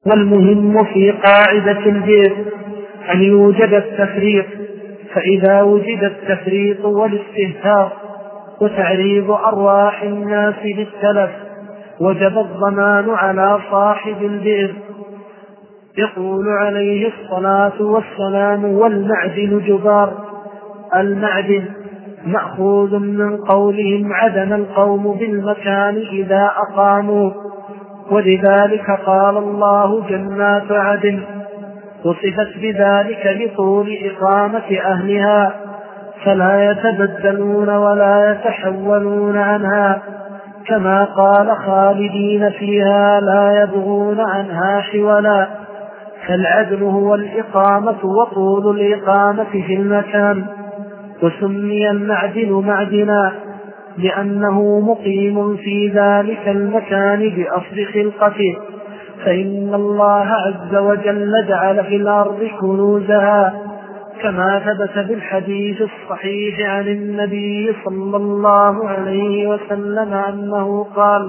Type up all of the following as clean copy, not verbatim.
والمهم في قاعدة البيع أن يوجد التفريط، فإذا وجد التفريط والاستهتار وتعريض أرواح الناس للتلف وجب الضمان على صاحب البئر. يقول عليه الصلاة والسلام: والمعدن جبار. المعدن مأخوذ من قولهم عدن القوم بالمكان إذا أقاموا، ولذلك قال الله: جنات عدن، وصفت بذلك لطول إقامة أهلها، فلا يتبدلون ولا يتحولون عنها، كما قال: خالدين فيها لا يبغون عنها حولا. فالعدل هو الإقامة وطول الإقامة في المكان. وسمي المعدن معدنا لأنه مقيم في ذلك المكان بأصل خلقته، فإن الله عز وجل جعل في الأرض كنوزها، كما ثبت بالحديث الصحيح عن النبي صلى الله عليه وسلم أنه قال: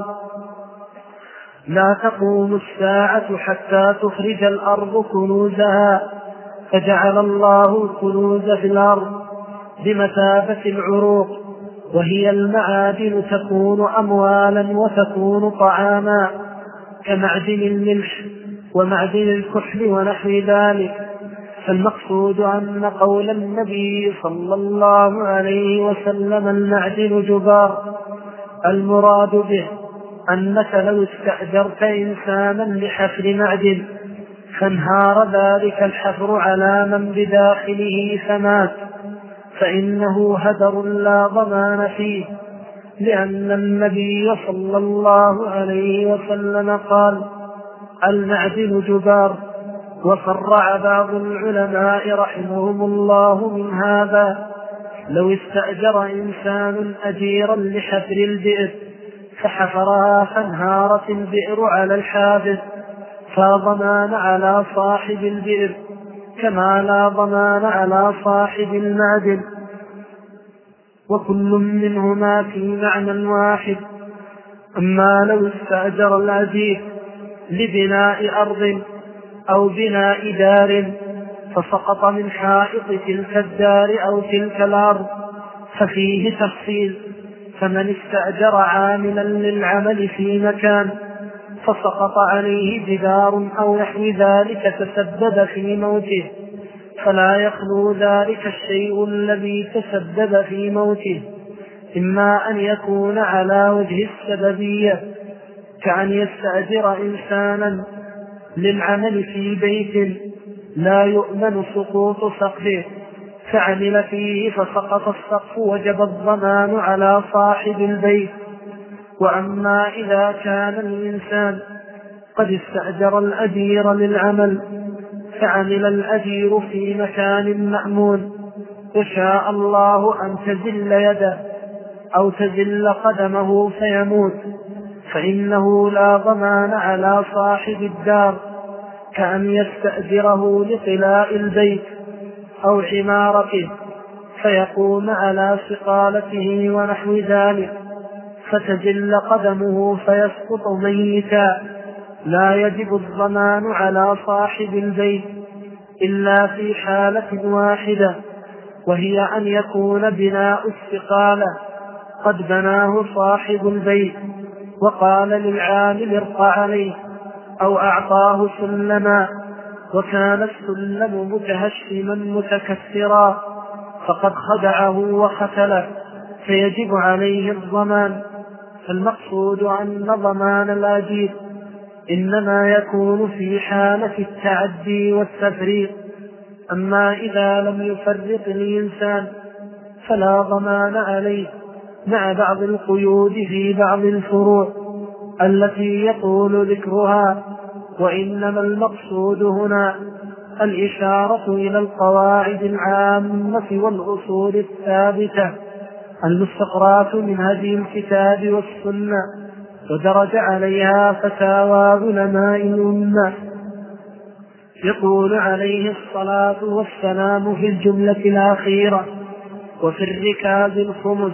لا تقوم الساعة حتى تخرج الأرض كنوزها. فجعل الله الكنوز في الأرض بمثابة العروق، وهي المعادن، تكون أموالا وتكون طعاما، كمعدن الملح ومعدن الكحل ونحو ذلك. فالمقصود أن قول النبي صلى الله عليه وسلم: المعدن جبار، المراد به أنك لو استأجرت إنسانا لحفر معدن فانهار ذلك الحفر على من بداخله فمات، فإنه هدر لا ضمان فيه، لأن النبي صلى الله عليه وسلم قال: المعدن جبار. وفرع بعض العلماء رحمهم الله من هذا: لو استأجر إنسان أجيرا لحفر البئر فحفرها فانهارت البئر على الحافر، فلا ضمان على صاحب البئر، كما لا ضمان على صاحب المعدن، وكل منهما في معنى واحد. أما لو استأجر الأجير لبناء أرض أو بناء دار فسقط من حائط تلك الدار أو تلك الأرض ففيه تفصيل. فمن استأجر عاملا للعمل في مكان فسقط عليه جدار أو نحو ذلك تسبب في موته، فلا يخلو ذلك الشيء الذي تسبب في موته، إما أن يكون على وجه السببية، كأن يستأجر إنسانا للعمل في بيت لا يؤمن سقوط سقفه فعمل فيه فسقط السقف، وجب الضمان على صاحب البيت. وأما إذا كان الإنسان قد استأجر الأجير للعمل فعمل الأجير في مكان مأمون وشاء الله أن تزل يده أو تزل قدمه فيموت، فإنه لا ضمان على صاحب الدار، كأن يستأجره لطلاء البيت أو عمارته فيقوم على صقالته ونحو ذلك فتزل قدمه فيسقط ميتا. لا يجب الضمان على صاحب البيت إلا في حالة واحدة، وهي أن يكون بناء الصقالة قد بناه صاحب البيت وقال للعامل ارقى عليه أو أعطاه سلما، وكان السلم متهشما متكسرا فقد خدعه وختله، فيجب عليه الضمان. فالمقصود أن ضمان الأجير إنما يكون في حالة التعدي والتفريط، أما إذا لم يفرط الإنسان فلا ضمان عليه، مع بعض القيود في بعض الفروع التي يطول ذكرها. وإنما المقصود هنا الإشارة إلى القواعد العامة والأصول الثابتة المستقراة من هدي الكتاب والسنة، ودرج عليها فتاوى علماء الأمة. يقول عليه الصلاة والسلام في الجملة الأخيرة: وفي الركاز الخمس.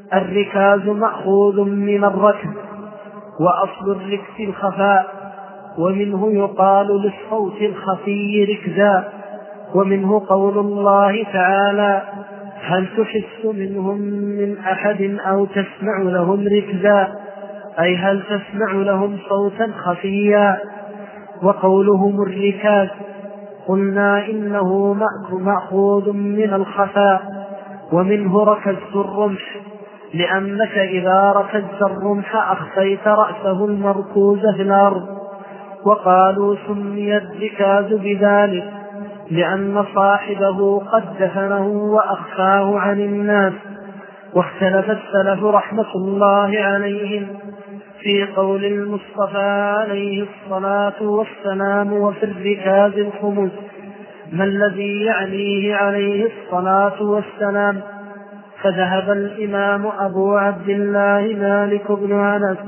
الركاز مأخوذ من الركب، وأصل الركز الخفاء، ومنه يقال للصوت الخفي ركزا. ومنه قول الله تعالى: هل تحس منهم من أحد أو تسمع لهم ركزا، أي هل تسمع لهم صوتا خفيا. وقولهم الركاز قلنا إنه مأخوذ من الخفاء، ومنه ركزت الرمح، لأنك إذا ركزت الرمح أخفيت رأسه المركوز في الأرض. وقالوا سمي الركاز بذلك لأن صاحبه قد دفنه وأخفاه عن الناس. واختلف السلف رحمة الله عليهم في قول المصطفى عليه الصلاة والسلام: وفي الركاز الخمس، ما الذي يعنيه عليه الصلاة والسلام؟ فذهب الإمام أبو عبد الله مالك بن أنس،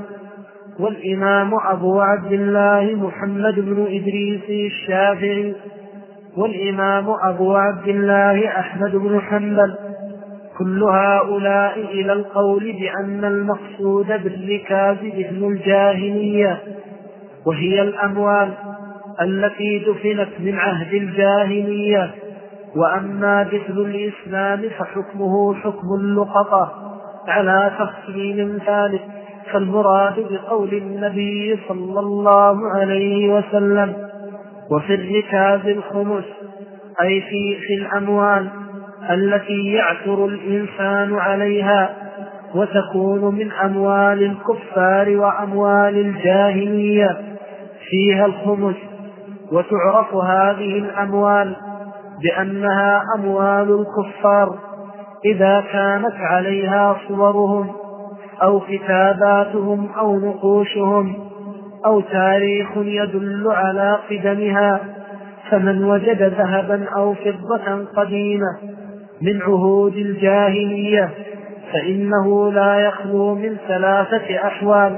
والإمام أبو عبد الله محمد بن إدريس الشافعي، والإمام أبو عبد الله أحمد بن حنبل، كل هؤلاء إلى القول بأن المقصود بالركاز دفن الجاهلية، وهي الأموال التي دفنت من عهد الجاهلية. وأما دفن الإسلام فحكمه حكم اللقطة على تفصيل ثالث، فالمراد بقول النبي صلى الله عليه وسلم: وفي الركاز الخمس، أي في الأموال التي يعثر الإنسان عليها، وتكون من أموال الكفار وأموال الجاهلية، فيها الخمس. وتعرف هذه الأموال بأنها أموال الكفار إذا كانت عليها صورهم أو كتاباتهم أو نقوشهم أو تاريخ يدل على قدمها. فمن وجد ذهبا أو فضة قديمة من عهود الجاهلية فإنه لا يخلو من 3 أحوال: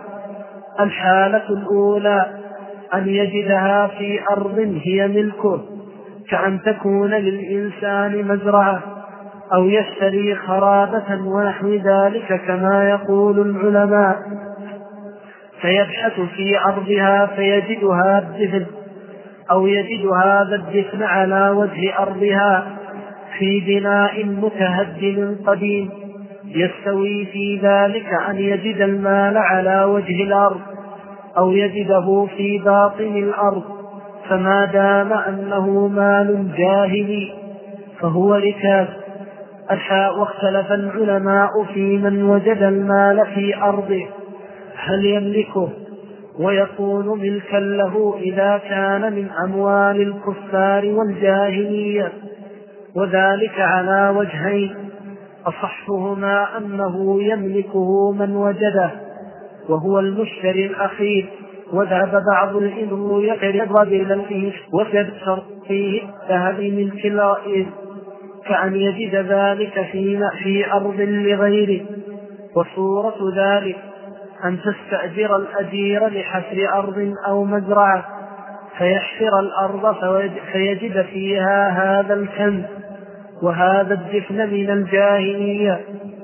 الحالة الأولى أن يجدها في أرض هي ملكه، كأن تكون للإنسان مزرعة أو يشتري خرابة ونحو ذلك كما يقول العلماء، فيبحث في أرضها فيجدها الدفن، أو يجد هذا الدفن على وجه أرضها في بناء متهدم قديم، يستوي في ذلك أن يجد المال على وجه الأرض أو يجده في باطن الأرض، فما دام أنه مال جاهلي فهو ركاز. واختلف العلماء في من وجد المال في أرضه هل يملكه ويكون ملكا له إذا كان من أموال الكفار والجاهلية، وذلك على وجهين: أصحهما أنه يملكه من وجده وهو المشتري الأخير، وذهب بعض العلم يقرب إليه وتبصر فيه ذهب ملك الرائد، كأن يجد ذلك في أرض لغيره. وصورة ذلك أن تستأجر الأجير لحفر أرض أو مزرعة فيحفر الأرض فيجد فيها هذا الكنز وهذا الدفن من الجاهلية،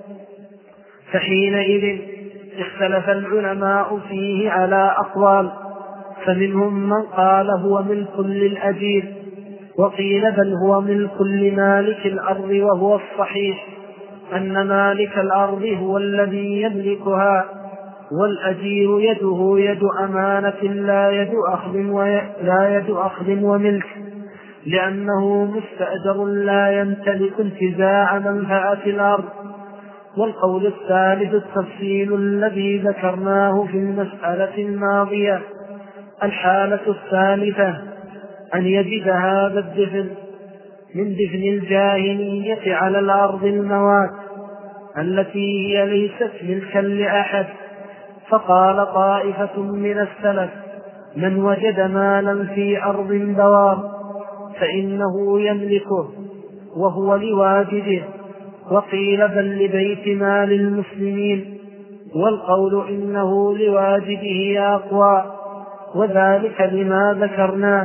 فحينئذ اختلف العلماء فيه على أقوال، فمنهم من قال هو ملك للأجير، وقيل بل هو ملك لمالك الأرض، وهو الصحيح أن مالك الأرض هو الذي يملكها، والأجير يده يد أمانة لا يد أخذ وملك، لأنه مستأجر لا يمتلك انتزاع منفعة الأرض. والقول الثالث التفصيل الذي ذكرناه في المسألة الماضية: الحالة الثالثة أن يجد هذا الدفن من دفن الجاهلية على الأرض الموات التي هي ليست ملكا لأحد. فقال طائفة من السلف: من وجد مالا في أرض دوار فإنه يملكه وهو لواجده. وقيل بل لبيت مال المسلمين، والقول إنه لواجده أقوى، وذلك لما ذكرناه.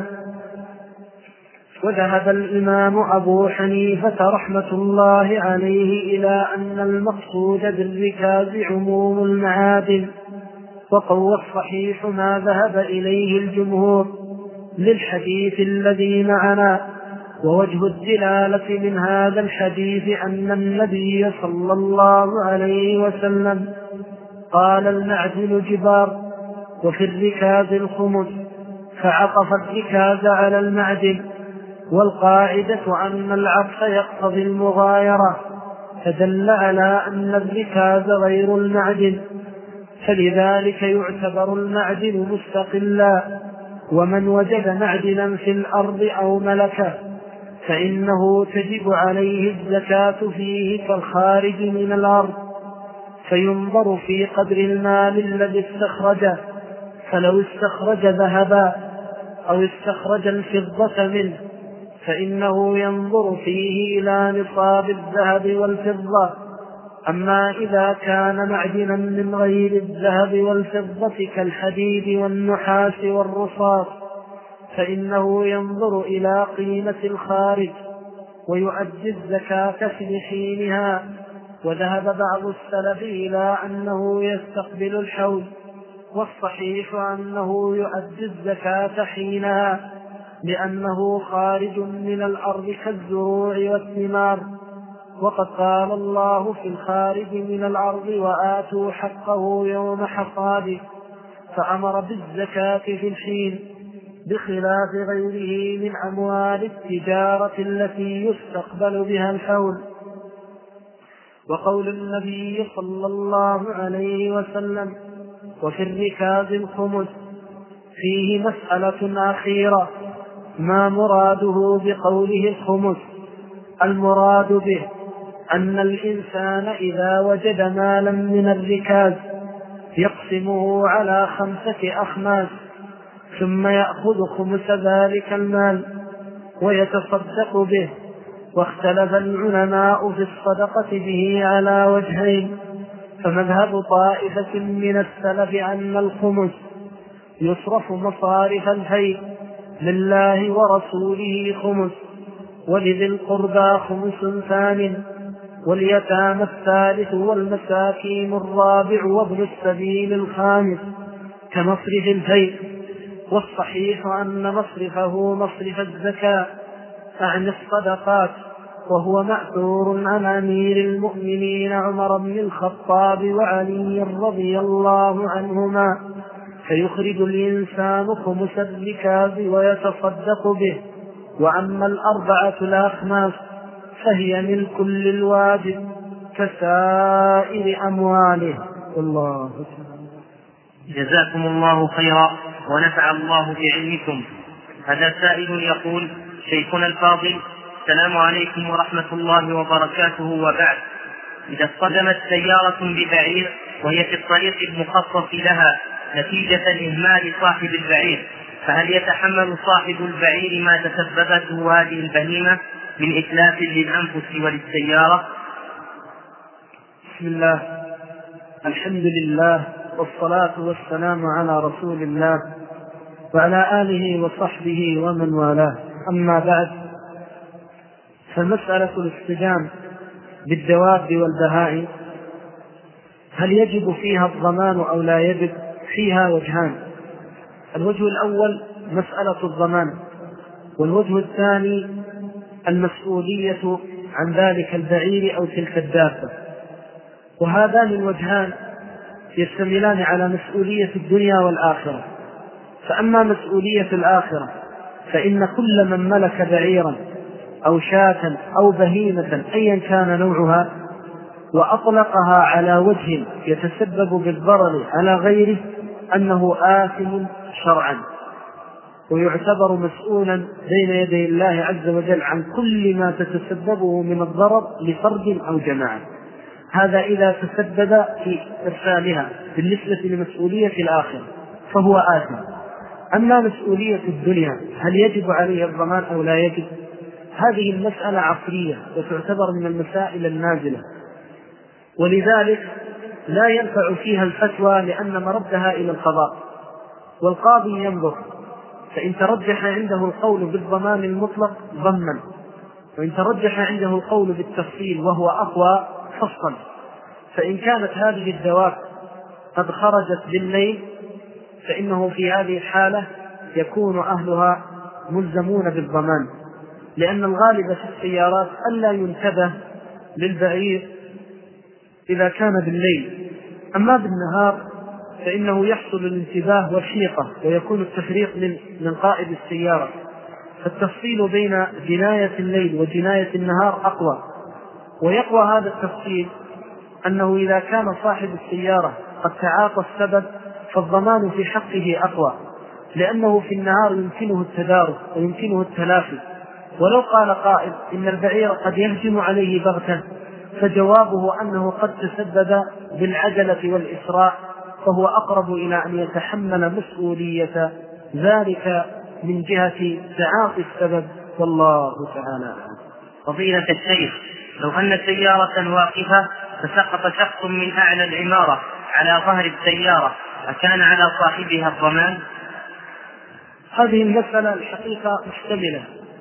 وذهب الإمام أبو حنيفة رحمة الله عليه إلى أن المقصود بالركاز عموم المعادن، وقوى الصحيح ما ذهب إليه الجمهور للحديث الذي معنا. ووجه الدلالة من هذا الحديث أن النبي صلى الله عليه وسلم قال المعدن جبار وفي الركاز الخمس، فعطف الركاز على المعدن، والقاعدة أن العطف يقتضي المغايرة، فدل على أن الركاز غير المعدن، فلذلك يعتبر المعدن مستقلا. ومن وجد معدنا في الأرض أو ملكه فإنه تجب عليه الزكاة فيه كالخارج من الأرض، فينظر في قدر المال الذي استخرجه، فلو استخرج ذهبا أو استخرج الفضة منه فإنه ينظر فيه إلى نصاب الذهب والفضة. أما إذا كان معدنا من غير الذهب والفضة كالحديد والنحاس والرصاص فإنه ينظر إلى قيمة الخارج ويؤدي الزكاة في حينها. وذهب بعض السلف إلى أنه يستقبل الحول، والصحيح أنه يؤدي الزكاة حينها، لأنه خارج من الأرض كالزروع والثمار. وقد قال الله في الخارج من الأرض وآتوا حقه يوم حصاده، فأمر بالزكاة في الحين، بخلاف غيره من أموال التجارة التي يستقبل بها الحول. وقول النبي صلى الله عليه وسلم وفي الركاز الخمس فيه مسألة أخيرة، ما مراده بقوله الخمس؟ المراد به أن الإنسان إذا وجد مالا من الركاز يقسمه على 5 أخماس، ثم يأخذ خمس ذلك المال ويتصدق به. واختلف العلماء في الصدقة به على وجهين، فمذهب طائفة من السلف أن الخمس يصرف مصارف الهيئ لله ورسوله خمس، ولذي القربى خمس ثامن، واليتامى الثالث، والمساكين الرابع، وابن السبيل الخامس كمصرف الهيئ. والصحيح أن مصرفه مصرف الزكاة عن الصدقات، وهو مأثور عن أمير المؤمنين عمر بن الخطاب وعلي رضي الله عنهما، فيخرج الإنسان خمس الركاز ويتصدق به. وأما 4 الأخماس فهي ملك للواجب كسائر أمواله. الله جزاكم الله خيرا ونفع الله بعلمكم. هذا سائل يقول: شيخنا الفاضل، السلام عليكم ورحمة الله وبركاته، وبعد، إذا اصطدمت سيارة ببعير وهي في الطريق المخصص لها نتيجة إهمال صاحب البعير، فهل يتحمل صاحب البعير ما تسببته هذه البهيمة من إتلاف للأنفس وللسيارة؟ بسم الله، الحمد لله، والصلاة والسلام على رسول الله وعلى آله وصحبه ومن والاه. أما بعد، فمسألة الاصطدام بالدواب والبهائم هل يجب فيها الضمان أو لا يجب؟ فيها وجهان: الوجه الأول مسألة الضمان، والوجه الثاني المسؤولية عن ذلك البعير أو تلك الدابة. وهذان الوجهان يشتملان على مسؤولية الدنيا والآخرة. فأما مسؤولية الآخرة فإن كل من ملك بعيرا أو شاة أو بهيمة أيا كان نوعها وأطلقها على وجه يتسبب بالضرر على غيره أنه آثم شرعا، ويعتبر مسؤولا بين يدي الله عز وجل عن كل ما تتسببه من الضرر لفرد أو جماعة. هذا إذا تسبب في إرسالها بالنسبة لمسؤولية الآخرة فهو آثم. أما مسؤولية الدنيا هل يجب عليه الضمان أو لا يجب؟ هذه المسألة عصرية وتعتبر من المسائل النازلة، ولذلك لا ينفع فيها الفتوى لأن مردها إلى القضاء، والقاضي ينظر، فإن ترجح عنده القول بالضمان المطلق ضمن، وإن ترجح عنده القول بالتفصيل وهو أقوى فصل. فإن كانت هذه الدواب قد خرجت بالليل فإنه في هذه الحالة يكون أهلها ملزمون بالضمان، لأن الغالب في السيارات ألا ينتبه للبعير إذا كان بالليل. أما بالنهار فإنه يحصل الانتباه والحيطة ويكون التفريق من قائد السيارة، فالتفصيل بين جناية الليل وجناية النهار أقوى. ويقوى هذا التفصيل أنه إذا كان صاحب السيارة قد تعاطى السبب فالضمان في حقه أقوى، لأنه في النهار يمكنه التدارك ويمكنه التلافي. ولو قال قائل إن البعير قد يهجم عليه بغتة، فجوابه أنه قد تسبب بالعجلة والإسراع، فهو أقرب إلى أن يتحمل مسؤولية ذلك من جهة تعاطي السبب، والله تعالى أعلم. فضيلة الشيخ، لو أن سيارة واقفة فسقط شخص من أعلى العمارة على ظهر السيارة، أكان على صاحبها الضمان؟ هذه المسألة الحقيقة محتملة،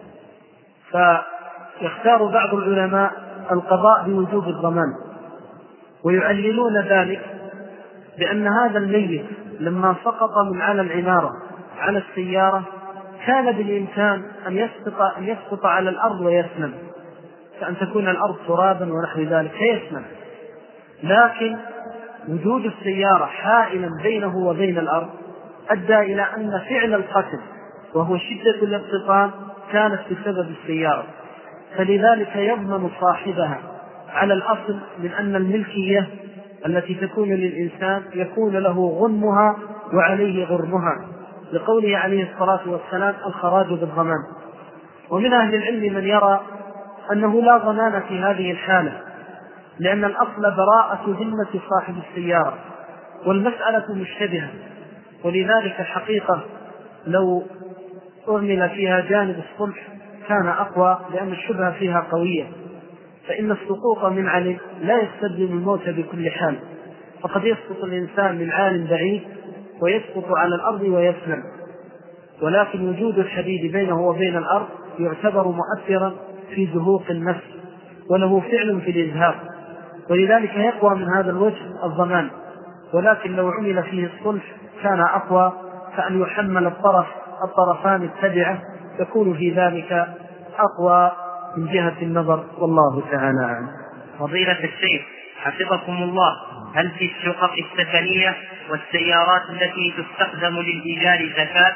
فيختار بعض العلماء القضاء بوجوب الضمان، ويعللون ذلك بأن هذا الميت لما سقط من على العمارة على السيارة كان بالإمكان أن يسقط على الأرض ويسلم، كأن تكون الأرض ترابا ونحو ذلك فيسلم، لكن وجود السيارة حائلا بينه وبين الأرض أدى إلى أن فعل القتل وهو شدة الارتطام كانت بسبب السيارة، فلذلك يضمن صاحبها على الأصل من أن الملكية التي تكون للإنسان يكون له غنمها وعليه غرمها، لقوله عليه الصلاة والسلام الخراج بالضمان. ومن أهل العلم من يرى أنه لا ضمان في هذه الحالة، لأن الأصل براءة ذمة صاحب السيارة، والمسألة مشتبهة، ولذلك الحقيقة لو أعمل فيها جانب الصلح كان أقوى، لأن الشبهة فيها قوية، فإن السقوط من علم لا يستلزم الموت بكل حال، فقد يسقط الإنسان من عال بعيد ويسقط على الأرض ويسلم، ولكن وجود الحديد بينه وبين الأرض يعتبر مؤثرا في زهوق النفس وله فعل في الإزهاق، ولذلك يقوى من هذا الوجه الضمان. ولكن لو عمل فيه الصلح كان أقوى، فأن يحمل الطرفان التبعة يكون في ذلك أقوى من جهة النظر، والله تعالى أعلم. فضيلة الشيخ حفظكم الله، هل في الشقق السكنية والسيارات التي تستخدم للإيجار زكاة؟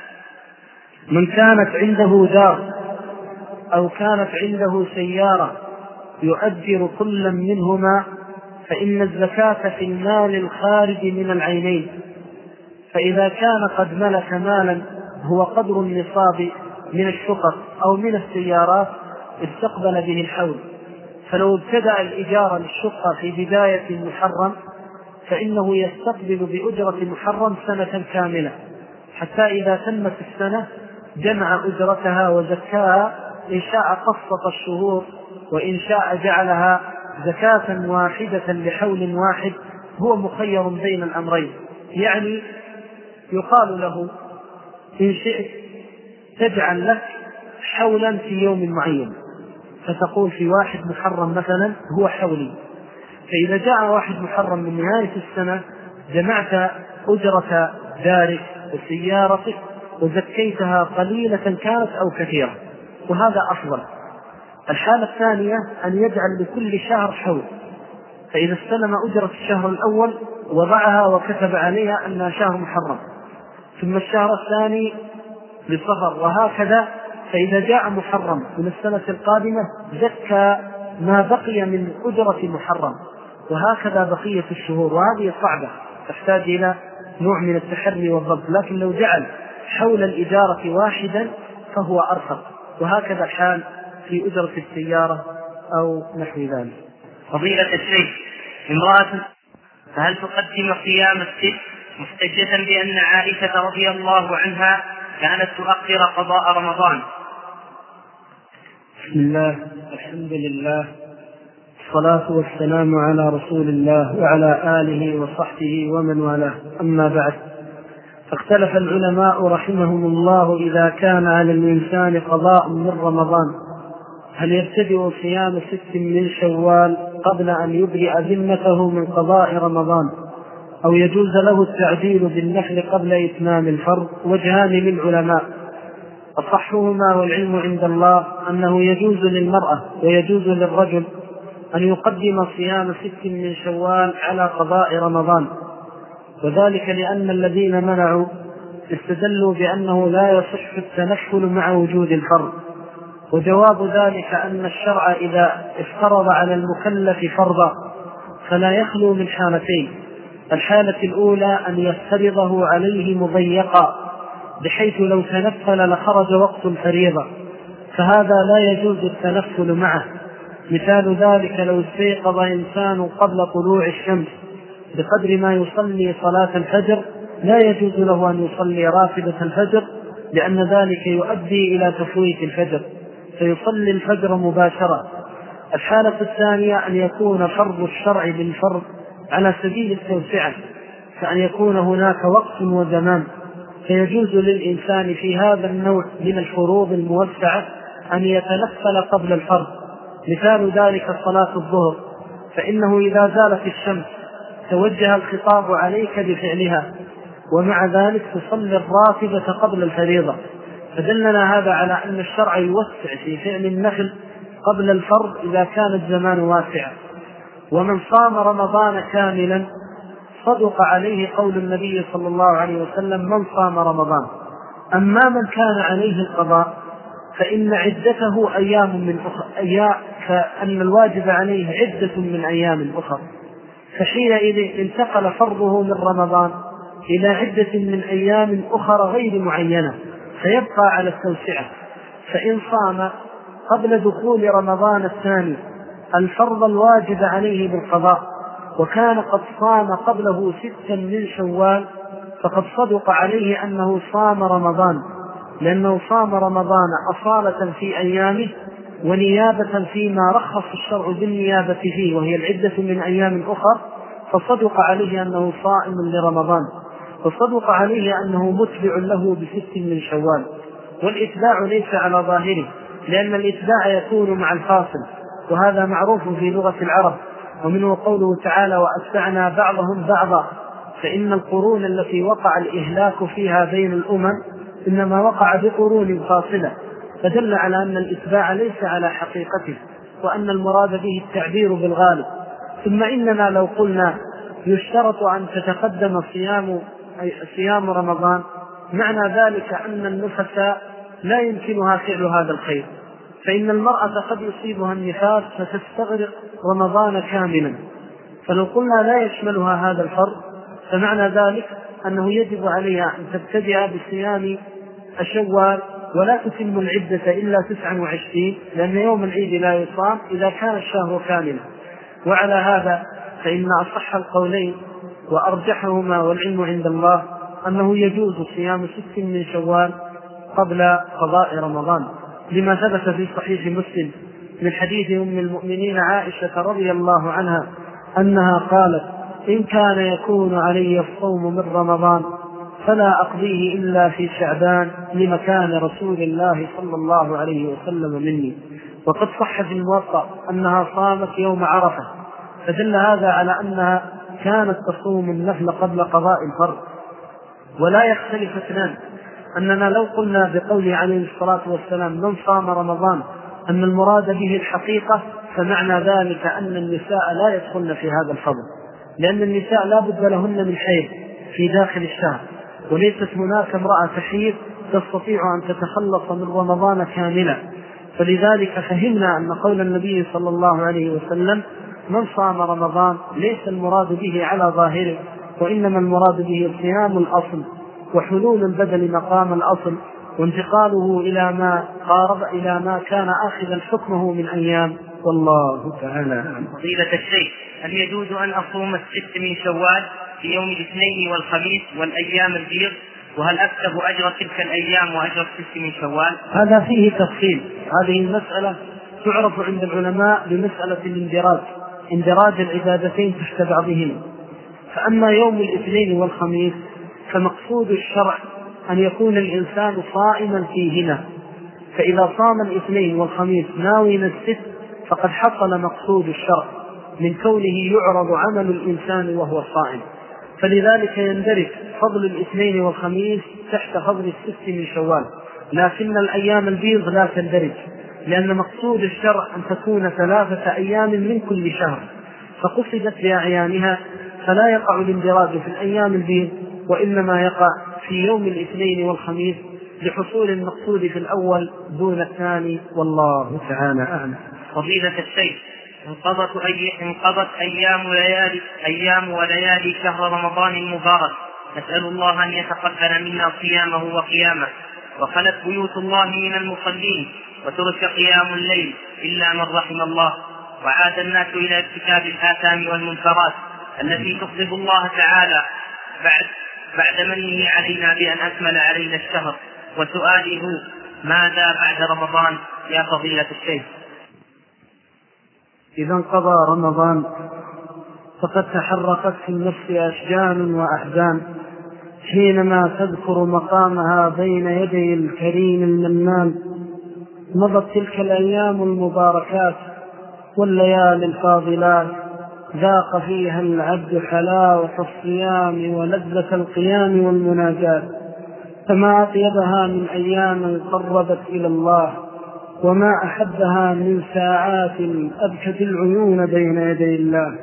من كانت عنده دار أو كانت عنده سيارة يؤجر كل منهما فإن الزكاة في المال الخارج من العينين، فإذا كان قد ملك مالا هو قدر النصاب من الشقق أو من السيارات استقبل به الحول، فلو ابتدأ الإجارة للشقة في بداية المحرم فإنه يستقبل بأجرة المحرم سنة كاملة، حتى إذا تمت السنة جمع أجرتها وزكاها، إن شاء قسط الشهور وإن شاء جعلها زكاة واحدة لحول واحد، هو مخير بين الأمرين. يعني يقال له إن شئت تجعل لك حولا في يوم معين، فتقول في 1 محرم مثلا هو حولي، فإذا جاء 1 محرم من نهاية السنة جمعت أجرة دارك وسيارتك وزكيتها قليلة كانت أو كثيرة، وهذا أفضل. الحالة الثانية أن يجعل لكل شهر حول، فإذا استلم أجرة الشهر الأول وضعها وكتب عليها أنها شهر محرم، ثم الشهر الثاني لصفر، وهكذا، فإذا جاء محرم من السنة القادمة زكى ما بقي من أجرة محرم، وهكذا بقية الشهور. وهذه صعبة تحتاج إلى نوع من التحري والضبط، لكن لو جعل حول الإجارة واحدا فهو أرخص، وهكذا الحال في أجرة السيارة أو نحو ذلك. فضيلة الشيخ، امرأة فهل تقدم صيام الست محتجة بأن عائشة رضي الله عنها كانت تؤخر قضاء رمضان؟ بسم الله، الحمد لله، الصلاة والسلام على رسول الله وعلى آله وصحبه ومن والاه، أما بعد، فاختلف العلماء رحمهم الله إذا كان على الإنسان قضاء من رمضان هل يبتدئ صيام 6 من شوال قبل أن يبرئ ذمته من قضاء رمضان، أو يجوز له التعديل بالنفل قبل إتمام الفرض؟ وجهان للعلماء، أصحهما والعلم عند الله أنه يجوز للمرأة ويجوز للرجل أن يقدم صيام 6 من شوال على قضاء رمضان، وذلك لأن الذين منعوا استدلوا بأنه لا يصح التنفل مع وجود الفرض. وجواب ذلك أن الشرع إذا افترض على المكلف فرضا فلا يخلو من حالتين: الحالة الأولى أن يفترضه عليه مضيقا بحيث لو تنفل لخرج وقت الفريضة، فهذا لا يجوز التنفل معه. مثال ذلك لو استيقظ إنسان قبل طلوع الشمس بقدر ما يصلي صلاة الفجر، لا يجوز له أن يصلي رافدة الفجر، لأن ذلك يؤدي إلى تفويت الفجر، فيصلي الفجر مباشرة. الحالة الثانية أن يكون فرض الشرع بالفرض على سبيل التوسعة، فأن يكون هناك وقت وزمان، فيجوز للإنسان في هذا النوع من الفروض الموسعة أن يتنفل قبل الفرض. مثال ذلك صلاة الظهر، فإنه إذا زالت الشمس توجه الخطاب عليك بفعلها، ومع ذلك تصلي الراتبة قبل الفريضة، فدلنا هذا على أن الشرع يوسع في فعل النفل قبل الفرض إذا كان الزمان واسعا. ومن صام رمضان كاملا صدق عليه قول النبي صلى الله عليه وسلم: من صام رمضان. أما من كان عليه القضاء فإن عدته أيام من أخرى، فأن الواجب عليه عدة من أيام أخرى، فحينئذ انتقل فرضه من رمضان إلى عدة من أيام أخرى غير معينة، فيبقى على التوسعة. فإن صام قبل دخول رمضان الثاني الفرض الواجب عليه بالقضاء وكان قد صام قبله 6 من شوال، فقد صدق عليه أنه صام رمضان، لأنه صام رمضان أصالة في أيامه ونيابة فيما رخص الشرع بالنيابة فيه، وهي العدة من أيام أخر، فصدق عليه أنه صائم لرمضان، وصدق عليه أنه متبع له ب6 من شوال. والإتباع ليس على ظاهره، لأن الإتباع يكون مع الفاصل، وهذا معروف في لغة العرب، ومنه قوله تعالى: وأتبعنا بعضهم بعضا، فإن القرون التي وقع الإهلاك فيها بين الأمم إنما وقع بقرون فاصلة، فدل على أن الإتباع ليس على حقيقته، وأن المراد به التعبير بالغالب. ثم إننا لو قلنا يشترط أن تتقدم صيام رمضان، معنى ذلك أن النفساء لا يمكنها فعل هذا الخير، فإن المرأة قد يصيبها النفاس فتستغرق رمضان كاملا، فلو قلنا لا يشملها هذا الفرض فمعنى ذلك أنه يجب عليها أن تبتدئ بصيام شوال ولا تتم العدة إلا 29، لأن يوم العيد لا يصام إذا كان الشهر كاملا. وعلى هذا فإن أصح القولين وأرجحهما والعلم عند الله أنه يجوز صيام 6 من شوال قبل قضاء رمضان، لما ثبت في صحيح مسلم من حديث أم المؤمنين عائشة رضي الله عنها أنها قالت: إن كان يكون علي الصوم من رمضان فلا أقضيه إلا في شعبان لمكان رسول الله صلى الله عليه وسلم مني. وقد صح في الموطأ أنها صامت يوم عرفة، فدل هذا على أنها كانت تصوم النفل قبل قضاء الفرض. ولا يختلف اثنان أننا لو قلنا بقول عليه الصلاة والسلام: من صام رمضان، أن المراد به الحقيقة، فمعنى ذلك أن النساء لا يدخلن في هذا الفضل، لأن النساء لا بد لهن من حيض في داخل الشهر، وليست هناك امرأة تحيض تستطيع أن تتخلص من رمضان كاملا. فلذلك فهمنا أن قول النبي صلى الله عليه وسلم: من صام رمضان ليس المراد به على ظاهره، وإنما المراد به صيام الأصل وحلول البدل مقام الأصل وانتقاله إلى ما كان آخذا حكمه من أيام. والله تعالى أعلم. فضيلة الشيخ، هل يجوز أن أصوم 6 من شوال في يوم الاثنين والخميس والأيام البيض؟ وهل أكتب أجر تلك الأيام وأجر 6 من شوال؟ هذا فيه تفصيل. هذه المسألة تعرف عند العلماء بمسألة اندراج العبادتين تحت بعضهما. فأما يوم الاثنين والخميس فمقصود الشرع أن يكون الإنسان صائما فيهما، فإذا صام الاثنين والخميس ناويا الست فقد حصل مقصود الشرع من كونه يعرض عمل الإنسان وهو صائم. فلذلك يندرج فضل الاثنين والخميس تحت فضل الست من شوال، لكن الأيام البيض لا تندرج، لأن مقصود الشرع أن تكون 3 أيام من كل شهر، فقصدت بأعيانها، فلا يقع الاندراج في الأيام البيض، وإنما يقع في يوم الاثنين والخميس لحصول المقصود في الأول دون الثاني، والله تعالى أعلم. فضيلة الشيخ، انقضت أيام وليالي شهر رمضان المبارك، نسأل الله أن يتقبل منا صيامه وقيامه، وخلت بيوت الله من المصلين وترك قيام الليل إلا من رحم الله، وعاد الناس إلى ارتكاب الآثام والمنكرات التي تغضب الله تعالى بعد منه علينا بأن أكمل علينا الشهر، وسؤاله ماذا بعد رمضان يا فضيلة الشيخ؟ إذا انقضى رمضان فقد تحرقت في النفس أشجان وأحزان حينما تذكر مقامها بين يدي الكريم المنان. مضت تلك الأيام المباركات والليالي الفاضلات، ذاق فيها العبد حلاوة الصيام ولذة القيام والمناجاة، فما أطيبها من أيام قربت إلى الله، وما أحبها من ساعات أبكت العيون بين يدي الله،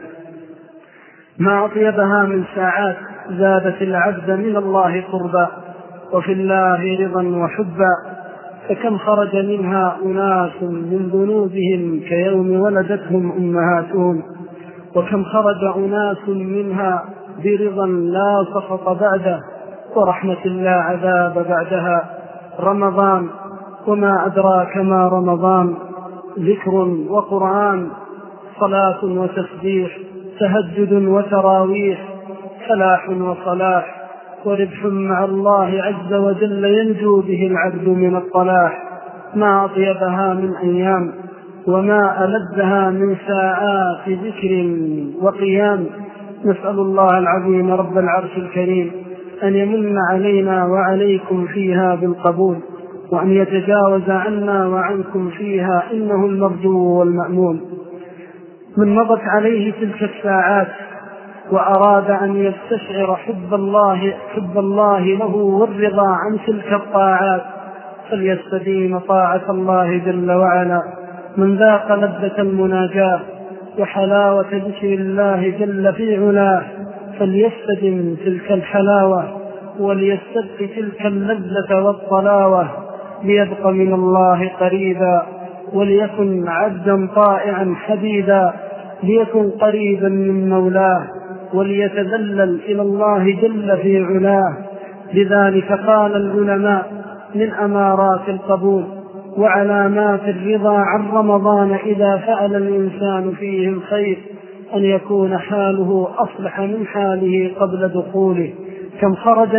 ما أطيبها من ساعات زادت العبد من الله قربا وفي الله رضا وحبا. فكم خرج منها أناس من ذنوبهم كيوم ولدتهم أمهاتهم، وكم خرج أناس منها برضا لا سخط بعده ورحمة لا عذاب بعدها. رمضان وما أدراك ما رمضان، ذكر وقرآن، صلاة وتسبيح، تهجد وتراويح، فلاح وصلاح وربح مع الله عز وجل ينجو به العبد من الطلاح. ما أطيبها من أيام وما ألذها من ساعات ذكر وقيام. نسأل الله العظيم رب العرش الكريم أن يمن علينا وعليكم فيها بالقبول، وأن يتجاوز عنا وعنكم فيها، إنه المرجو والمأمون. من مضت عليه تلك الساعات وأراد أن يستشعر حب الله له والرضا عن تلك الطاعات فليستديم طاعة الله جل وعلا. من ذاق لذة المناجاة وحلاوة ذكر الله جل في علاه فليستدم تلك الحلاوة وليستبق تلك اللذة والطلاوة، ليبقى من الله قريبا وليكن عبدا طائعا حبيبا، ليكن قريبا من مولاه وليتذلل إلى الله جل في علاه. لذلك قال العلماء من أمارات القبول وعلامات الرضا عن رمضان إذا فعل الإنسان فيه الخير أن يكون حاله أصلح من حاله قبل دخوله. كم خرج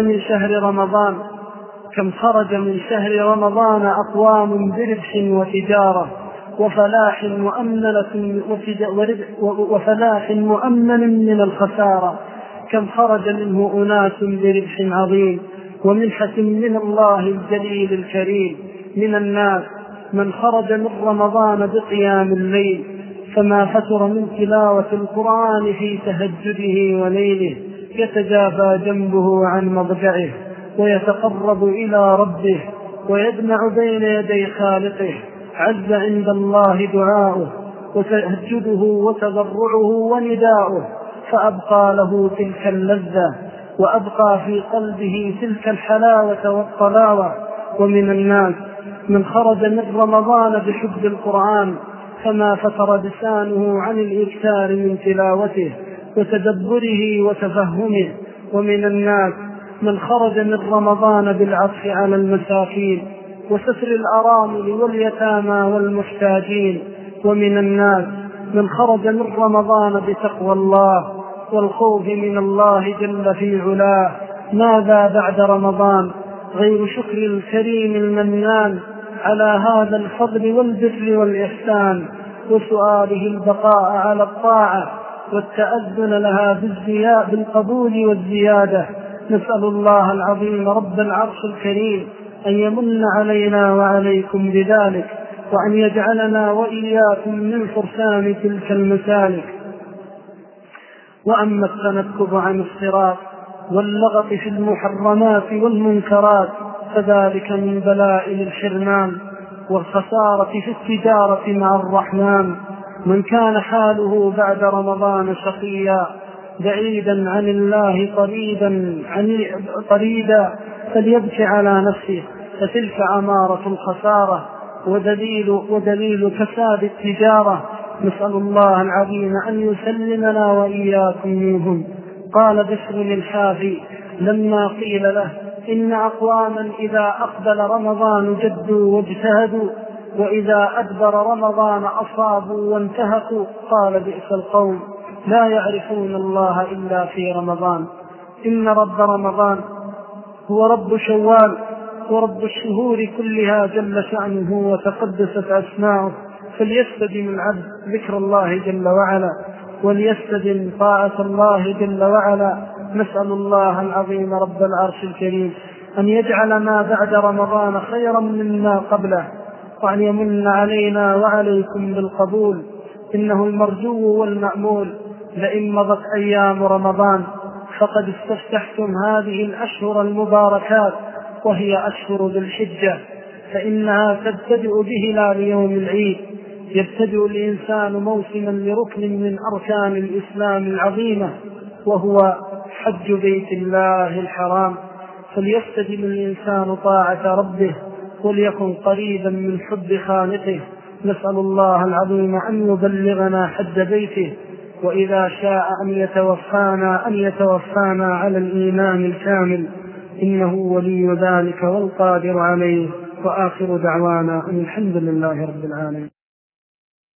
من شهر رمضان أقوام بربح وتجارة وفلاح مؤمن من الخسارة. كم خرج منه أناس بربح عظيم ومنحة من الله الجليل الكريم. من الناس من خرج من رمضان بقيام الليل فما فتر من تلاوة القرآن في تهجده وليله، يتجافى جنبه عن مضجعه ويتقرب إلى ربه ويدمع بين يدي خالقه، عز عند الله دعاؤه وتهجده وتضرعه ونداؤه، فأبقى له تلك اللذة وأبقى في قلبه تلك الحلاوة والطلاوة. ومن الناس من خرج من رمضان بحب القرآن فما فتر لسانه عن الإكثار من تلاوته وتدبره وتفهمه. ومن الناس من خرج من رمضان بالعطف على المساكين وستر الأرامل واليتامى والمحتاجين. ومن الناس من خرج من رمضان بتقوى الله والخوف من الله جل في علاه. ماذا بعد رمضان غير شكر الكريم المنان على هذا الفضل والبر والإحسان، وسؤاله البقاء على الطاعة والتأذن لها بالقبول والزيادة. نسأل الله العظيم رب العرش الكريم أن يمن علينا وعليكم بذلك، وأن يجعلنا وإياكم من فرسان تلك المسالك. وأما التنكب عن الصراط واللغط في المحرمات والمنكرات فذلك من بلائل الحرمان والخسارة في التجارة مع الرحمن. من كان حاله بعد رمضان شقيا بعيدا عن الله قريبا فليبكي على نفسه، فتلك أمارة الخسارة ودليل كساد التجارة. نسأل الله العظيم أن يسلمنا وإياكم منهم. قال بشر الحافي لما قيل له إن أقواما إذا أقبل رمضان جدوا واجتهدوا وإذا أدبر رمضان أصابوا وانتهكوا، قال بئس القوم لا يعرفون الله إلا في رمضان. إن رب رمضان هو رب شوال ورب الشهور كلها جل شأنه وتقدست أسماؤه، فليستدم العبد ذكر الله جل وعلا وليستدم طاعة الله جل وعلا. نسأل الله العظيم رب العرش الكريم أن يجعل ما بعد رمضان خيرا مما قبله، وأن يمن علينا وعليكم بالقبول. إنه المرجو والمأمول. لئن مضت أيام رمضان فقد استفتحتم هذه الأشهر المباركات وهي أشهر ذي الحجة، فإنها تبتدئ بهلال يوم العيد. يبتدئ الإنسان موسما لركن من أركان الإسلام العظيمة وهو حج بيت الله الحرام، فليستدم الإنسان طاعة ربه وليكن قريبا من حب خالقه. نسأل الله العظيم أن يبلغنا حج بيته، وإذا شاء أن يتوفانا على الإيمان الكامل، إنه ولي ذلك والقادر عليه. وآخر دعوانا أن الحمد لله رب العالمين.